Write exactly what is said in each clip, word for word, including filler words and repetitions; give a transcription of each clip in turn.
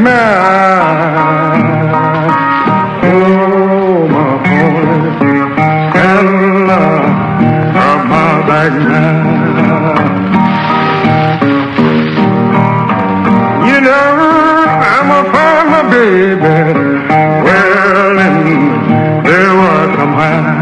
man. Oh, my pony, saddle up my back now. You know, I'm gonna find my baby well in there was somehow.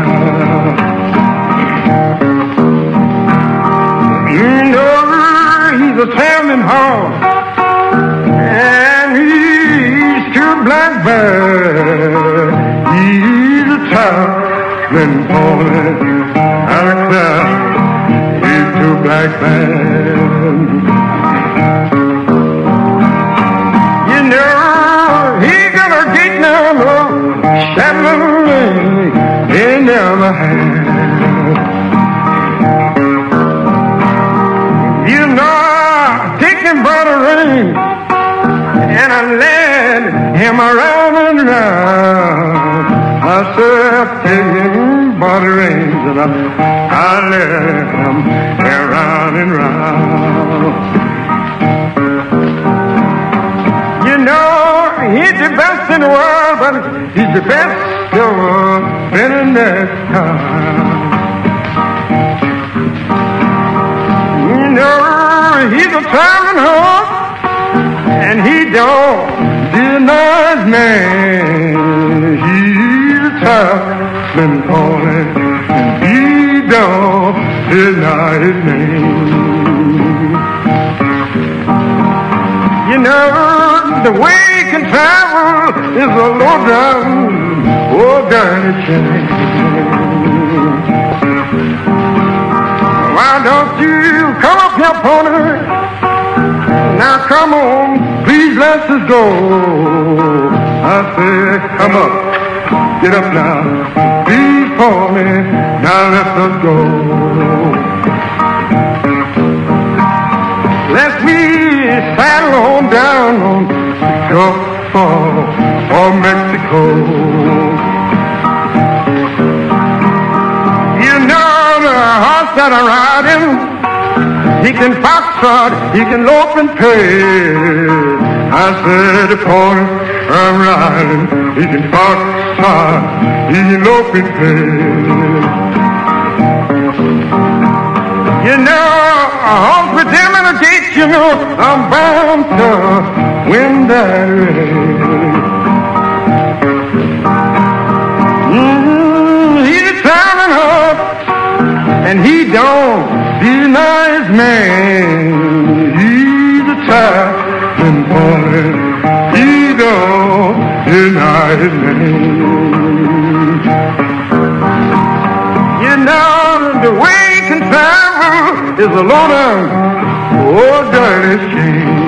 You know, he's a traveling horse, and he's too blackbird. He's a traveling pony, I cry. He's too blackbird. You know, he's gonna get no Chevrolet in never had. You know, I take him by the reins and I led him around and round. I said, take him by the reins and I, I led him around and round. You know, he's the best in the world, but he's the best of in this time. You know, he's a traveling horse, and he don't deny his man. He's a traveling pony, and he don't deny his name. You know, the way he can travel is a low down, oh dirty chain. Why don't you come up here, pony? Now come on, please let's just go. I said, come up, get up now, please pony, now let's just go. Let me saddle on down on the Gulf of Mexico. You know the horse that I'm riding, he can foxtrot, he can lope and pace. I said the pony I'm riding, he can foxtrot, he can lope and pace. You know, a horse with them in a gate, you know, I'm bound to win that race. Mm, he's a traveling horse, and he don't deny his man. He's a traveling pony, he don't deny his name. You know, the way he can travel is a load of oh dirty shame.